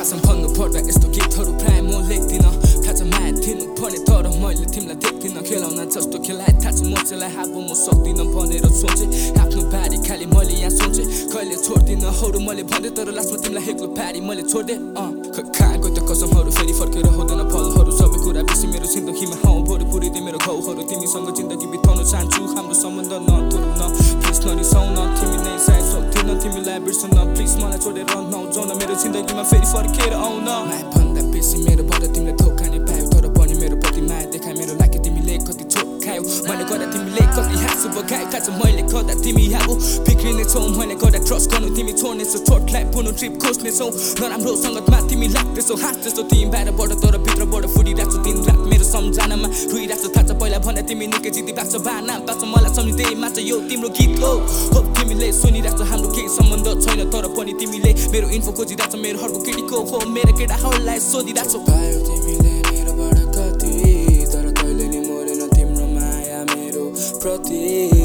खासम भन्नु पर्दा यस्तो गीतहरू प्राय म लेख्दिनँ थाहा छ माया दिनु पर्ने तर मैले तिमीलाई देख्दिनँ खेलाउन जस्तो खेलाए थाहा छ म चाहिँ हाबो म सक्दिनँ भनेर सोचे आफ्नो बारी खाली मैले यहाँ सोचे कहिले छोड्दिनँ हरू मैले भन्दै तर लास्टमा तिमीलाई एक्लो पारी मैले छोड्दे कहाँको त कसमहरू फेरि फर्केर हुँदैन फलहरू सबै कुरा बेसी मेरो जिन्दगीमा भरि पुरिँदै मेरो घाउहरू तिमीसँग जिन्दगी बिताउन चाहन्छु हाम्रो सम्बन्ध नतोड्न प्लिज नरिसाउन तिमी नै सायद सक्दिन तिमीलाई बिर्सन प्लिज मलाई छोडेर नजाउन मेरो जिन्दगीमा फेरि फर्केर आउन माया भन्दा बेसी मेरोबाट तिमीले धोका नै पायो तर पनि मेरो प्रति माया देखाए मेरो लागि तिमीले कति चोट खायो मैले गर्दा तिमीले कति हाँसु बगायो थाहा छ मैले गर्दा तिमी अब बिग्रिनेछौ मैले गर्दा ट्रस्ट गर्नु तिमी छोड्नेछौ चोटलाई पुनः ट्रिप खोज्नेछौ नराम्रो सङ्गतमा तिमी लाग्दैछौ हाँस्दैछौ तिमी बाहिरबाट तर भित्रबाट फुटिरहेको दिन रात मेरो सम्झनामा रोइरहेको थाहा छ पहिला भन्दा तिमी निकै जिद्दी भएको छ बाना भएको छ मलाई सम्झिँदै मात्र यो तिम्रो गीत हो तिमीले सुनिरहेको हाम्रो केही सम्बन्ध छैन तर पनि तिमीले मेरो इन्फो खोजिरहेको मेरो हरको केटीको हो मेरो केटाहरूलाई सोधिरहेको पायो तिमीले मेरोबाट कति तर कहिले नि मरेन तिम्रो माया मेरो प्रति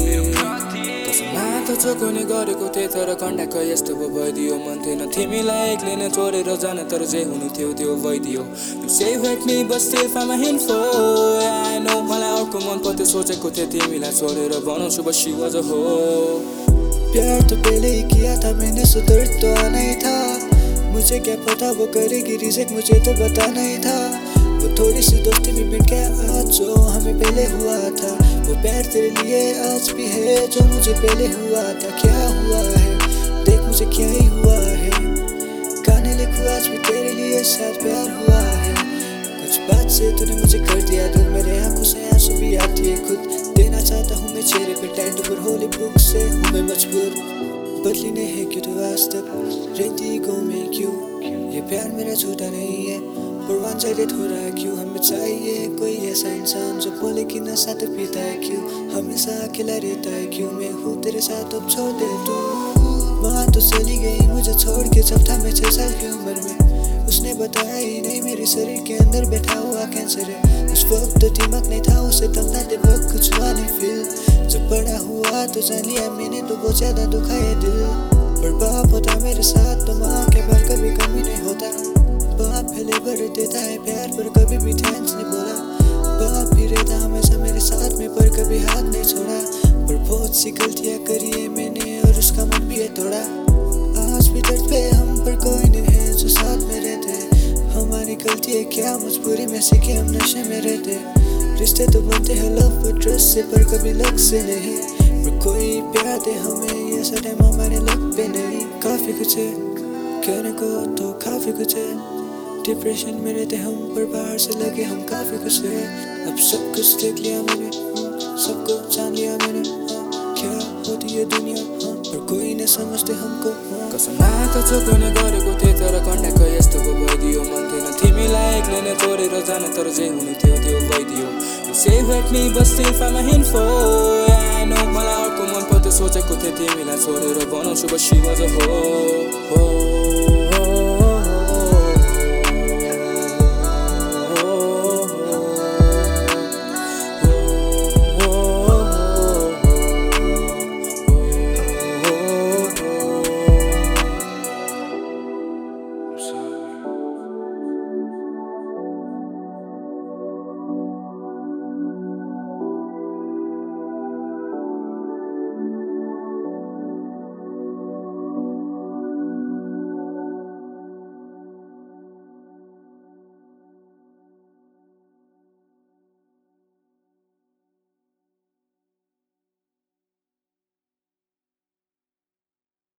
चोकुने गरेको थिएँ तर कन्डाको यस्तो भइदियो मन थिएन तिमीलाई एक्लै नै छोडेर जान तर जे हुनु थियो त्यो भइदियो You say hurt me but still find my info I know मलाई अर्को मन पर्थ्यो सोचेको थिएँ तिमीलाई छोडेर बनाउँछु बस she was a hoe प्यार तो पहले ही किया था मैंने सो दर्द तो आना ही था मुझे क्या पता वो करेगी रिजेक्ट मुझे तो बताना ही था वो थोड़ी सी दोस्ती भी मिट गया आज जो हमें पहले हुआ था वो प्यार तेरे लिए आज भी है जो मुझे पहले हुआ था क्या हुआ है देख मुझे क्या ही हुआ है गाने लिखूं आज भी तेरे लिए साथ प्यार हुआ है कुछ बात से तूने मुझे कर दिया दूर मेरे आंखों से आंसू भी आती है खुद देना चाहता हूँ मैं चेहरे पे टाइट पर होली बुक से हूँ मैं मजबूर बदली नहीं है क्यों तो आज तक रहती गो में क्यों ये प्यार मेरा झूठा नहीं है पर वन साइडेड हो रहा है क्यों हमें चाहिए कोई ऐसा इंसान जो बोले कि नशा तो पीता है क्यों हमेशा अकेला रहता है क्यों मैं हूँ तेरे साथ अब छोड़ दे तू वहाँ तो चली गई मुझे छोड़ के जब था मैं 6 साल की उम्र में उसने बताया ही नहीं मेरे शरीर के अंदर बैठा हुआ कैंसर है उस वक्त तो दिमाग नहीं था उसे तलना दे वक्त कुछ हुआ नहीं फील जब बड़ा हुआ तो जान लिया मैंने तो बहुत ज्यादा दुखा है दिल पर बाप होता मेरे साथ तो माँ के बार कभी कमी नहीं होता बाप पहले भर देता है प्यार पर कभी भी थैंक्स नहीं बोला बाप भी रहता हमेशा मेरे साथ में पर कभी हाथ नहीं छोड़ा पर बहुत सी गलतियाँ करी है मैंने और उसका मन भी है थोड़ा आज भी दर्द पे हम पर कोई नहीं है जो साथ में रहते हमारी गलती है क्या मजबूरी में सीखे हम नशे में रहते रिश्ते तो बनते हैं लव पर ट्रस्ट से पर कभी लग से नहीं पर कोई प्यार दे हमें ये सब टाइम हमारे लग पे नहीं काफी कुछ है कहने को तो काफी कुछ है डिप्रेशन में रहते हम पर बाहर से लगे हम काफी कुछ है अब सब कुछ देख लिया मैंने सबको जान लिया मैंने क्या होती है दुनिया पर कोई न समझते हमको कसम त चोकुने गरेको थिएँ तर कन्डाको यस्तो भइदियो मन थिएन तिमीलाई एक्लै नै छोडेर जान तर जे हुनु थियो त्यो भइदियो You say hurt me but still find my info I know मलाई अर्को मन पर्थ्यो सोचेको थिएँ तिमीलाई छोडेर बनाउँछु बस she was a hoe